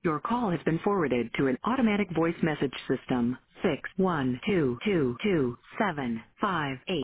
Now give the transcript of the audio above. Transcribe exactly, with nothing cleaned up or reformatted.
Your call has been forwarded to an automatic voice message system. Six one two two two seven five eight.